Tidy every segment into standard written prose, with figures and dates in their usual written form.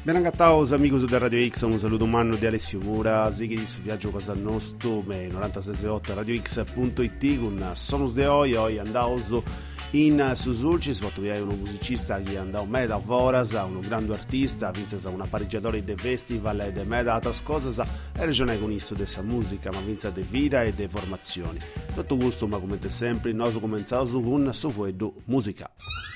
Ben agattaos amigos de Radio X, un saluto umano di Alessio Mura, sighi su viaggio cosa nostro, 96.8 radiox.it con Sonus de Oi andaos in Susulcis, fatto via uno musicista che andò meda voras, uno grande artista, vinse una pareggiatore de festival e de meda altre cose, e regione con isso dessa musica, ma vinse de vita e de formazioni. Tutto gusto, ma come sempre, noi cominciamo con su fuedo musica.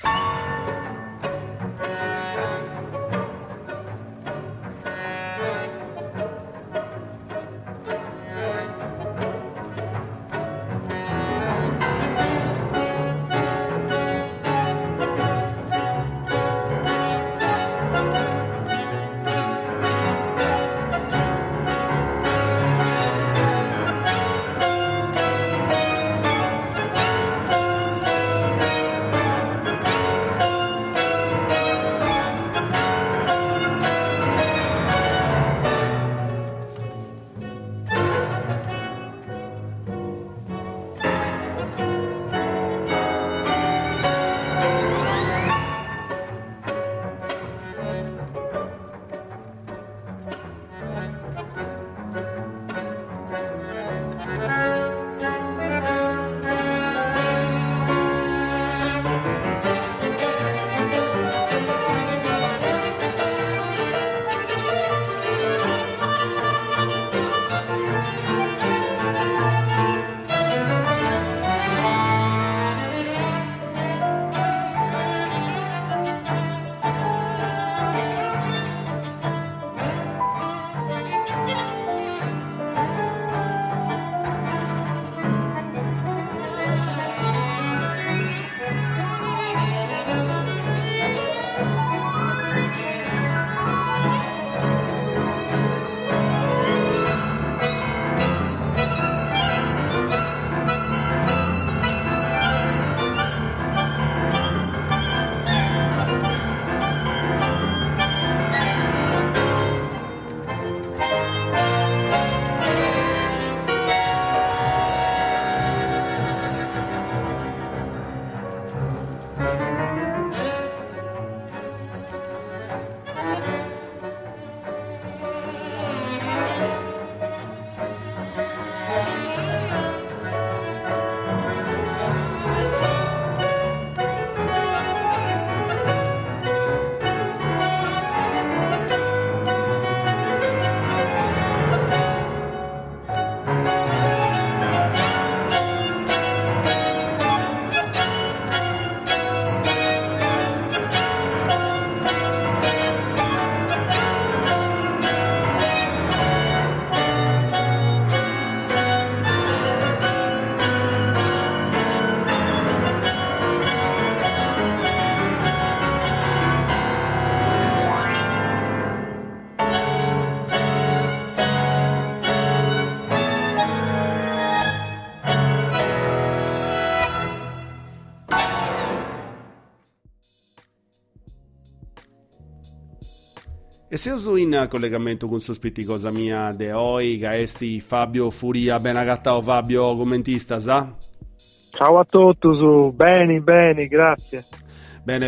E se uso in collegamento con sospetti cosa mia de oi, gaesti Fabio Furia, ben agattao Fabio, commentista, sa? Ciao a tutti, bene, grazie. Bene,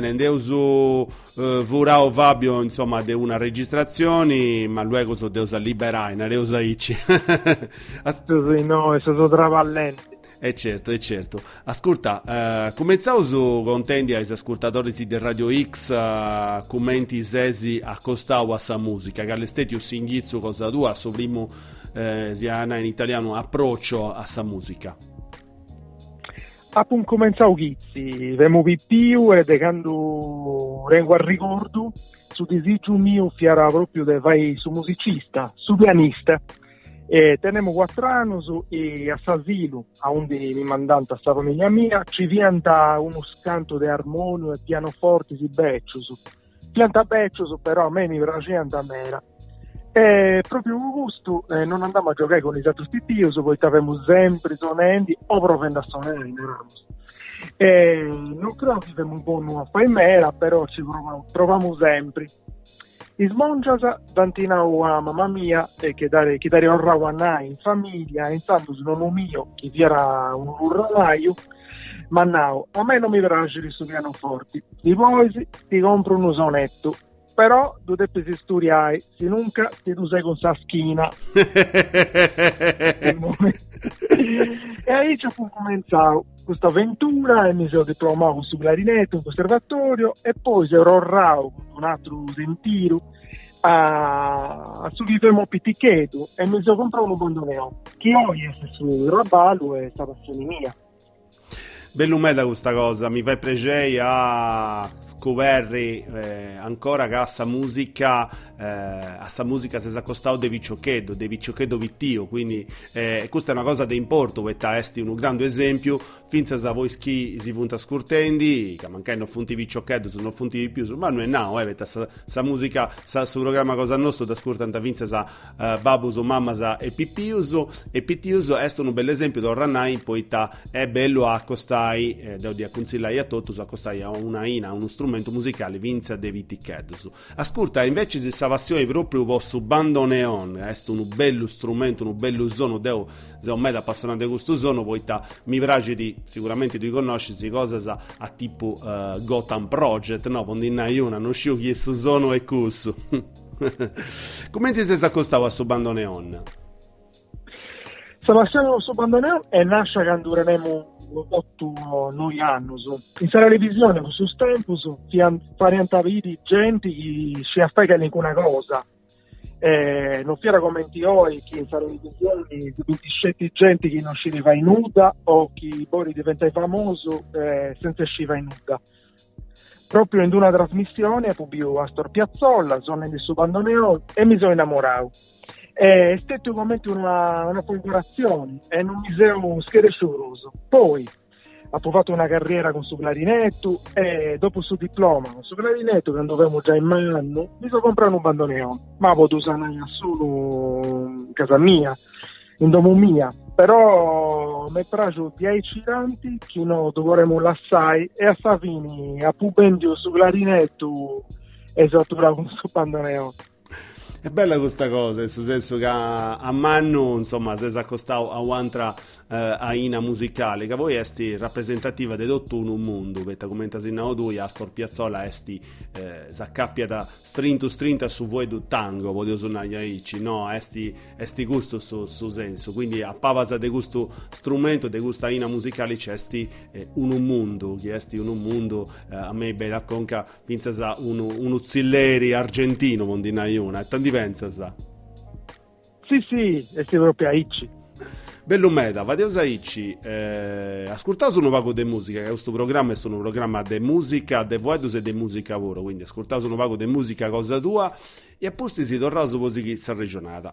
Deusu Vurao Fabio, insomma, de una registrazione, ma luego so deusa liberare, ne deusa ici. No, sono travallenti. E certo. Ascolta, cominciamo contenti ai ascoltatori di Radio X, commenti sesi accostavo a sa musica, che all'esteti un singizzo cosa tua, su primo, sia in italiano, approccio a sa musica. Appunto cominciavo chizzi, vemo più e quando rengo al ricordo, su disegno mio fiera proprio de vai su musicista, su pianista. Teniamo 4 anni e a Sasilo, a onde mi mandante a sta famiglia mia, ci pianta uno scanto di armonio e pianoforte si becciuso. Pianta becciuso, però a me mi piaceva mera. Proprio con gusto non andavamo a giocare con i altri pippios, poi stavamo sempre suonando o provando a suonare. Non credo che abbiamo un po' a fare mera, però ci proviamo sempre. Ismongiasa dantinau a mamma mia che dare orrawanai in famiglia, intanto non mio che era un urranaio, ma no, a me non mi piace il pianoforte. I poi ti compro un sonetto, però tu devi studiare, se nunca ti tu sei con sa schina. E ahí ci fu cominciato questa avventura e mi sono diplomato su clarinetto in conservatorio e poi ero orrato con un altro sentiro a subito piticheto e mi sono comprato un bandoneon che oggi è su Raballo e sta passione mia. Bell'umeda questa cosa, mi fai piacere a scoprire ancora che a sta musica si è accostato De Viciochedo Vittio, quindi questa è una cosa di importo, perché esti un grande esempio, finza se voi chi si funta scurtendi, che mancai non funti Viciochedo, sono funti di più, ma non è no, perché sta musica, sul programma Cosa Nostro, da scurtanta finza sa babus o mamma e pippiuso, è un bel esempio da Ranai, poi è bello accostare devo dire consigliare a tutti a accostare a uno strumento musicale vinza De Viciochedo. Ascolta, invece se passione proprio posso bandoneon, è un bello strumento, un bello suono, devo se un me appassionato di questo suono, poi mi piace sicuramente di conoscersi cose a tipo Gotham Project, no, quando io non sciu chi è su suono e cusso. Come ti sei accostato a questo bandoneon? La passione su bandoneon è nasce quando eravamo 8 noi anni in televisione su tempo farenta vidi gente che si affega in una cosa non fiera come oggi che in televisione 27 gente che non si va in nuda o che poi diventa famoso senza uscire in nuda. Proprio in una trasmissione pubblico Astor Piazzolla sono in su bandoneon e mi sono innamorato. È stato veramente una folgorazione e non mi sono scherzoso. Poi ho fatto una carriera con su clarinetto e dopo su diploma con su clarinetto, quando avevo già in mano, mi sono comprato un bandoneon. Ma potevo usare solo in casa mia, in domo mia. Però mi piace 10 tanti che non dovremmo lasciare e a Savini a pubendio su clarinetto e saturato con su bandoneon. È bella questa cosa, nel senso che a Manno, insomma, si è accostato a un'altra aina musicale, che voi esti rappresentativa di tutto un mondo, perché come intasinavo tu, Astor Piazzolla esti s'accappia da strinta su voi do tango, voglio suonare aici, no, esti gusto su senso, quindi a pavasa di questo strumento, di questa aina musicale c'è un mondo, che esti un mondo, a me bella conca, pensa sa un uzzilleri argentino, mondinaiuna, tanti pensa sa? Sì, è proprio aici. Bello meda, vadiamo a Icci, ascoltate un vago di musica, che questo programma è un programma di musica, di voedus e di musica lavoro, quindi ascoltate un vago di musica cosa tua e a posti si torna su così che si è regionata.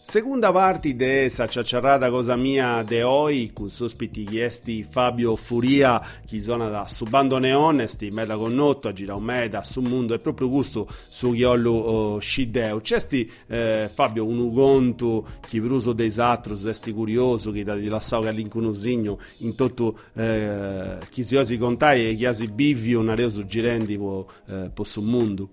Seconda parte de sa ciacciarrata cosa mia de oi, con sospiti chiesti Fabio Furia, chi zona da su bando neon, sti meta con notto, a gira un meta, su mondo, è proprio gusto su chiollu scideu. C'esti Fabio un ugonto, chi bruso dei satrus, esti curioso, chi da di lassau che all'incunusigno, in tutto chi si osi contai e chi asi bivio, una reo su girendi po su mondo.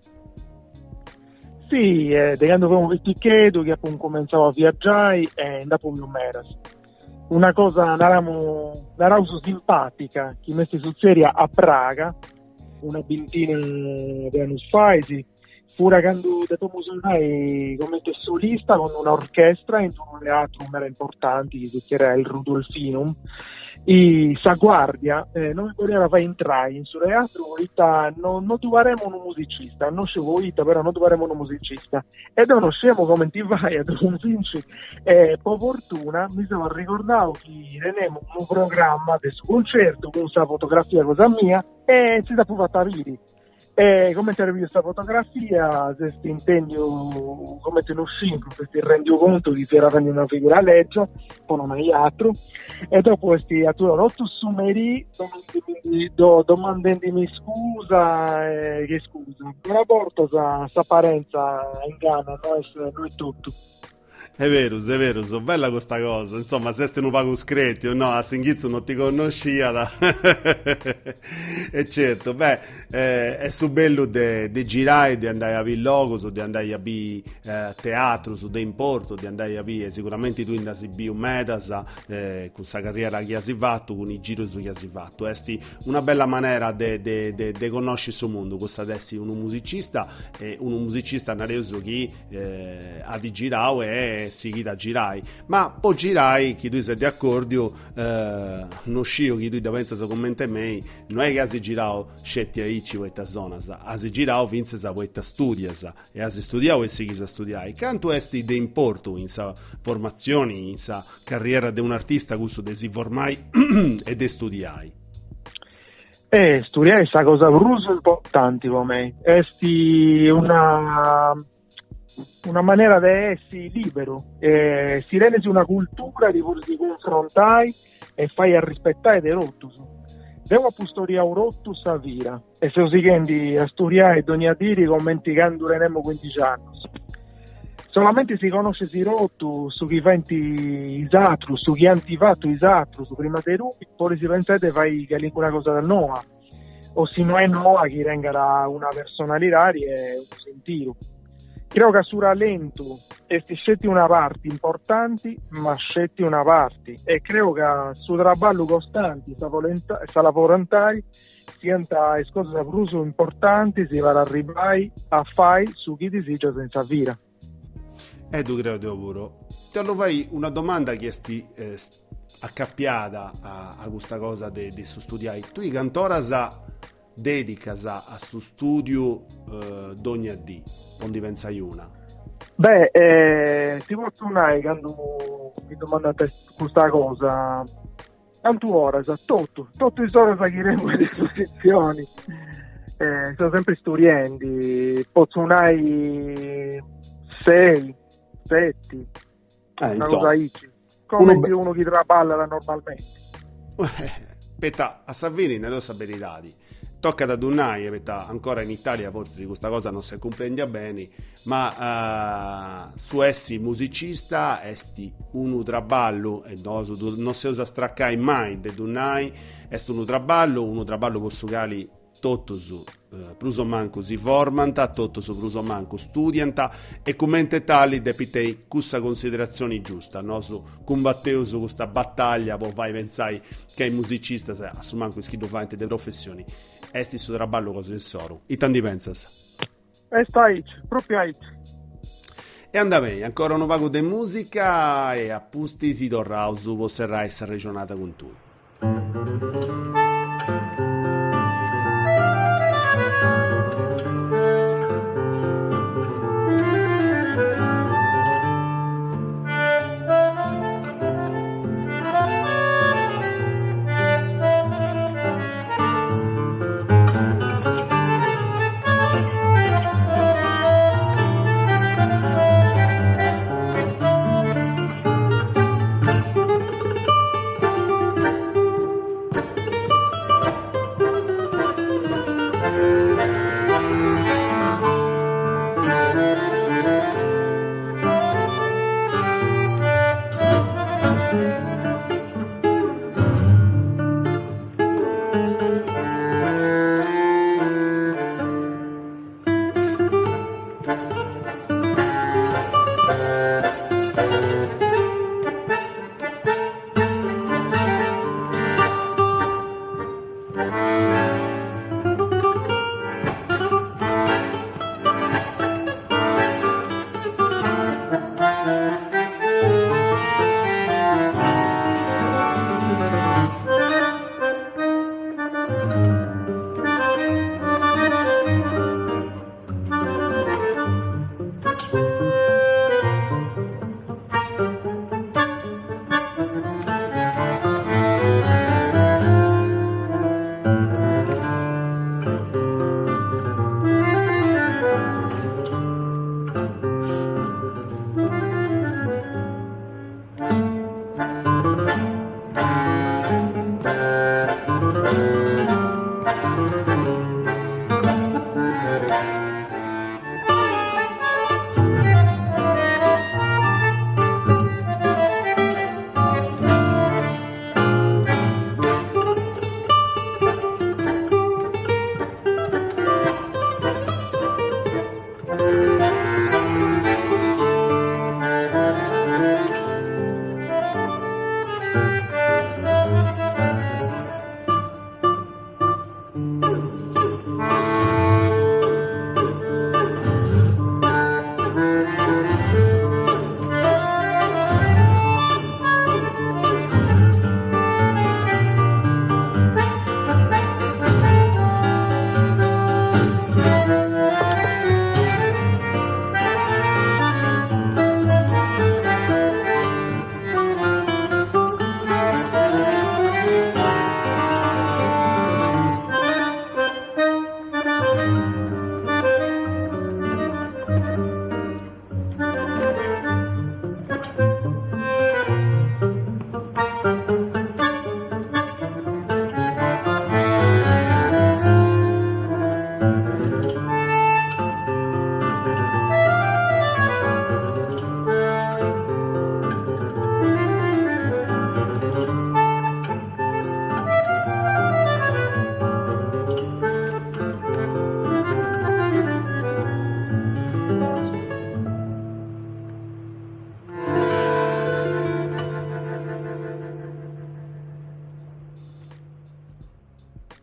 Sì, quando avevo il ticcheto che appunto cominciavo a viaggiare e dopo più meras. Una cosa naramo simpatica che mette su serie a Praga, una ventina di anni fa, pure quando dopo suonai come solista con un'orchestra in un teatro mera importante che era il Rudolfinum. E sa guardia non voleva fare entrare in suo teatro, non troveremo un musicista, non ci vuoi, però non troveremo un musicista. E noi non sappiamo come ti vai a un vinci. Per fortuna mi sono ricordato che tenemmo un programma del suo concerto con questa fotografia cosa mia e si è fatta vedere. E come ti arrivi questa fotografia, se ti intendo come te lo scinco, se ti rendi conto che ti era una figura legge, poi non hai altro, e dopo questi attori 8 sumeri domandandomi scusa, che scusa, non porto questa apparenza in Ghana, non è tutto. È vero, so bella questa cosa. Insomma, se ste un pago scretti o no, a Singhizzo non ti conoscia. E certo, è su bello di girare, di andare a Villogos, di andare a teatro, su de importo, di andare a sicuramente tu indasi un metas, con questa carriera che hai fatto, con i giri che hai fatto. Esti una bella maniera di conoscere il suo mondo, questo adesso un musicista, e un musicista nareso che ha di girare e si da girai, ma poi girai che tu sei d'accordo, non scio che tu da pensa commenta me, non è che si girao scetti a ici questa zona, si girao vinse sa questa studias e si studiao e si chisa studiare. Canto esti de importo in sa formazioni, in sa carriera di un artista questo de si formai e de studiai. Studiare è una cosa brusa importante per me, esti una maniera di essere libero, si rende una cultura di confrontare e fai a rispettare dei rottus. Devo studiare un rottus a vira e se si chiede a studiare ogni diri commenti quando avremo 15 anni. Solamente si conosce i rottus su chi fai i satrus, su chi hanno fatto i satrus prima dei rubi, poi si pensa che fai una cosa da nuova, o se non è nuova che renga una personalità e un sentire. Credo che su rallento scetti una parte importante, ma scetti una parte, e credo che su traballo costante sa lavorare siano le cose più importanti si va ad arrivare a fare su chi desidera senza vira. Tu credo pure. Te lo fai una domanda che sti accappiata a questa cosa di studiare. Tu i cantora dedicas a suo studio d'ogni dì, non pensa una? Ti posso tornare quando mi domandate questa cosa. Tanto ora, tutto i soldi che iremo alle esposizioni, sono sempre studenti, posso tornare 6, 7, una cosa ici, come uno che traballa normalmente. Aspetta, a Savini nelle sue abilità tocca da Dunai, ancora in Italia forse di questa cosa non si comprende bene, ma su essi musicista esti uno traballo e non si usa straccare mai de Dunai, est uno traballo posso gali tutto su pruso manco si formanta, tutto su pruso manco studianta e commente tali depitei questa considerazione giusta, no? Su combatteu su questa battaglia, poi vai pensai che i musicista assumanco schiedo fante de professioni esti su traballo cose del soro. I tanti pensas? Stai proprio aici. E andamei, ancora un vago de musica e appunti si torrà su vostra essa regionata con tu.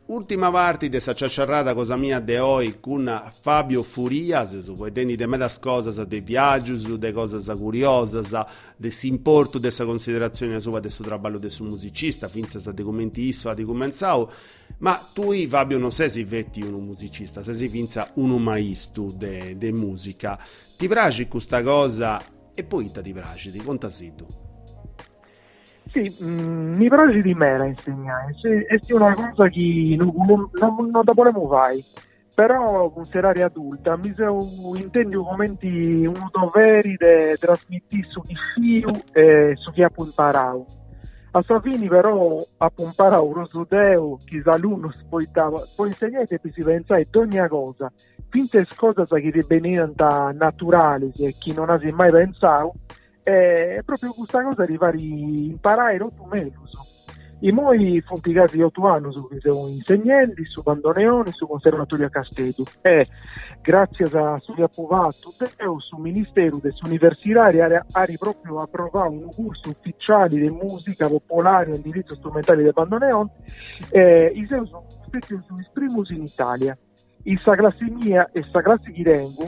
ultima parte di questa ciacciarrata cosa mia de oggi con Fabio Furias, su cui tendi de medas cosas de viaggios, de cosas curiosas, de s'importo dessa considerazione sua de suo trabalho de su musicista, finza sa de commenti isso a di comenzau, ma tu Fabio non sei si vetti uno musicista, sei si finza uno maestro de musica. Ti piace questa cosa e poi ti piace, ti conta tu. Sì, mi piace di me la insegnare, è una cosa che non da volevo fare, però con serare adulta mi intendo come un dovere di trasmettere su chi fio e su chi ha imparato. A sua fine però ha imparato lo studio che l'alunno poi insegnare e si pensa di ogni cosa, finché cose che diventano naturali e chi non ha mai pensato. È proprio questa cosa di far imparare tu meglio. I miei fonticati 8 anni sono insegnanti su bandoneoni su conservatorio a Castedo e grazie a su approvato sul ministero dell'universitario ari proprio approvato un corso ufficiale di musica popolare e indirizzo strumentale del bandoneon i sono stati i primi in Italia. In questa classe mia e questa classe che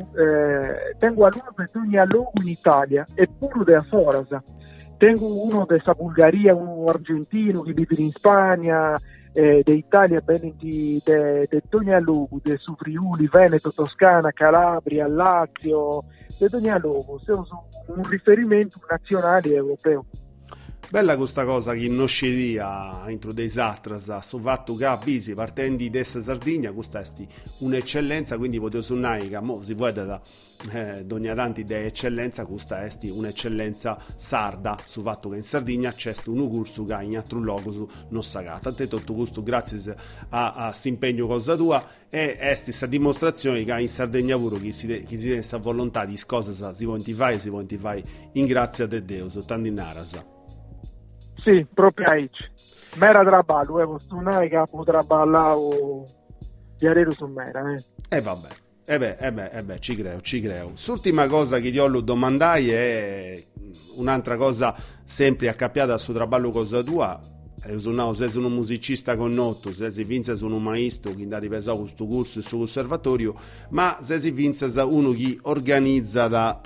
tengo alunni per ogni luogo in Italia e pure da fuori. Tengo uno della Bulgaria, uno argentino che vive in Spagna, d'Italia, bene di ogni luogo, su Friuli, Veneto, Toscana, Calabria, Lazio, di ogni luogo. Sono un riferimento nazionale e europeo. Bella questa cosa che non scedia entro dei Satras su fatto che bisi partendo da Sardegna, questa è un'eccellenza, quindi potete suonare che si vede da ogni tanti di eccellenza, questa è un'eccellenza sarda su fatto che in Sardegna c'è un corso che in altro luogo non sa che tant'è tutto questo grazie a questo impegno cosa tua e questa dimostrazione che in Sardegna pure chi si tiene questa volontà di cose si può fare in grazia di Dio soltanto in Arasa. Sì, proprio aici. Mera traballo, postunare che potrà ballare di arero su mera, vabbè, ci creo. L'ultima cosa che ti ho domandai è un'altra cosa sempre accappiata al suo traballo cosa tua. Se sei un musicista connotto, se si vince un maestro che ha ripesato questo corso e il suo conservatorio, ma se si vince uno che organizza da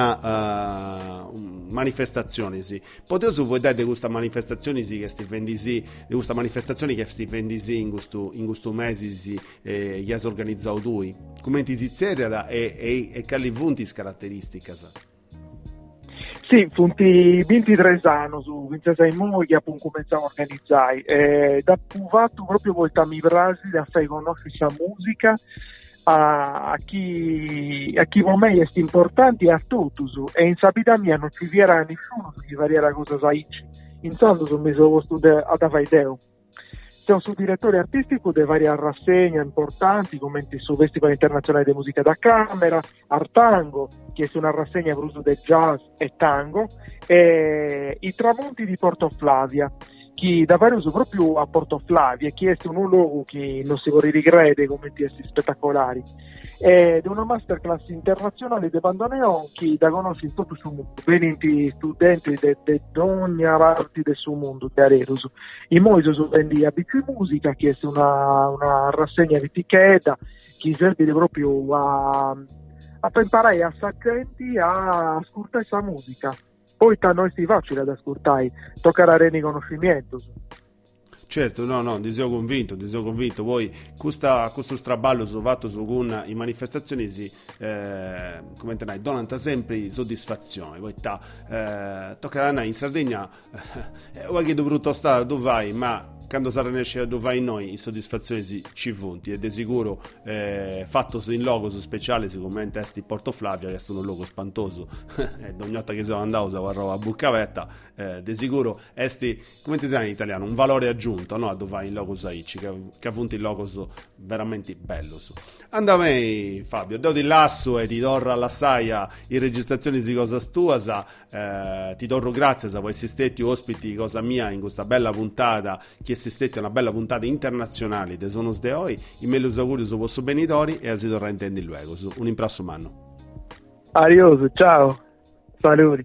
una manifestazione, sì. Potete vedere di questa manifestazione che sti vendisi, di questa manifestazione che sti vendisi in questo mese che hai organizzato tu. Come ti si seria e quali punti caratteristiche? Sì, funti 23 anni su 26 anni che appunto cominciamo a organizzare. Da fatto proprio volta mi brasi da fare conoscere la musica a chi per me è importante a tutti e in sapita mia non ci viera nessuno che variera cosa sai. Intanto sono messo a fare idea. Sono su direttore artistico di varie rassegne importanti come su Festival Internazionale di Musica da Camera, Artango, che è una rassegna per uso del jazz e tango, e i tramonti di Portoflavia, che davvero sono proprio a Portoflavia, che è un luogo che non si vuole ricredere come questi spettacolari. Ed è una masterclass internazionale di bandoneon che da conosce in tutto il mondo, venenti studenti di ogni parte del suo mondo, di Areros. In Moiso sono vendi a BQ Musica, che è una rassegna di etichetta che serve proprio a imparare a saccenti a ascoltare questa musica. Poi a noi si facile ad ascoltare, tocca dare riconoscimento. Certo, no, ti sono convinto. Poi questo straballo fatto con le manifestazioni come te ne donano sempre soddisfazione. Poi tocca a noi in Sardegna, qualche brutto stato dove vai, ma quando sarà riesce dove vai noi, le soddisfazioni ci funti, ed è sicuro fatto in logo speciale, siccome in testi Portoflavia, che è un logo spantoso, e ogni volta che sono andato si guardava a buccavetta, di sicuro come ti sai in italiano, un valore aggiunto, no? Dove vai in logo saici, che ha funti il logo veramente bello. Anda me Fabio, do di lasso e ti torro alla saia in registrazioni di cosa tua, ti torro grazie a voi essere stati ospiti cosa mia in questa bella puntata che è stata una bella puntata internazionale di Sonos de Oi. I miei auguri su vostro benitori e a si torna a intendere luego. Un imprasso manno. Adios, ciao, saluti.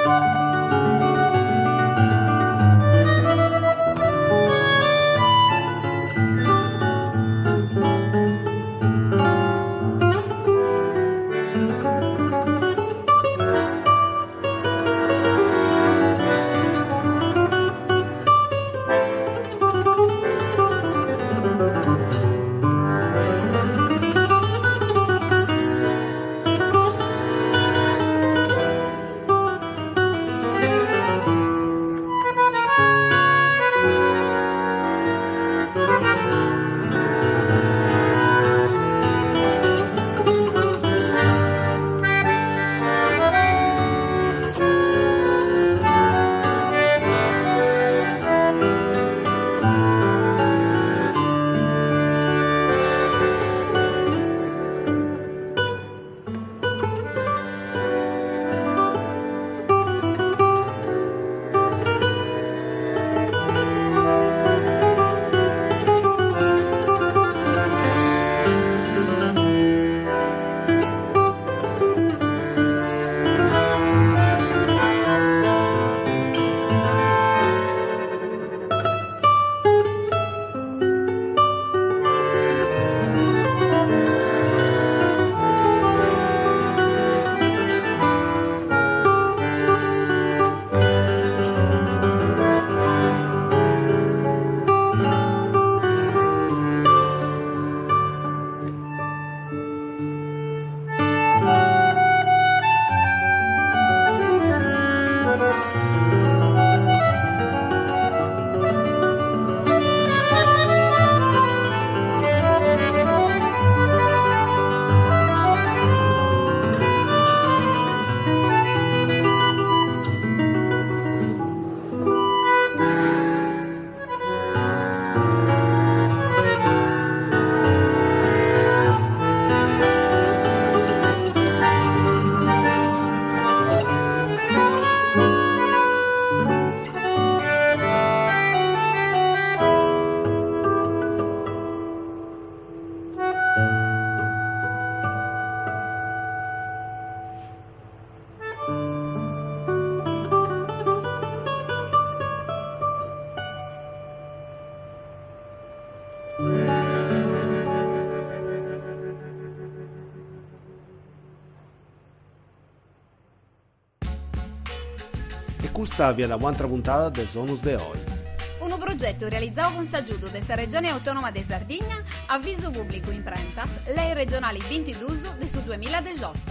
E questa via da un'altra puntata del Sonus de Oi. Un progetto realizzato con s'aggiuto dessa Regione Autonoma de Sardegna, avviso pubblico in prentas, lei regionali 22 del su 2018.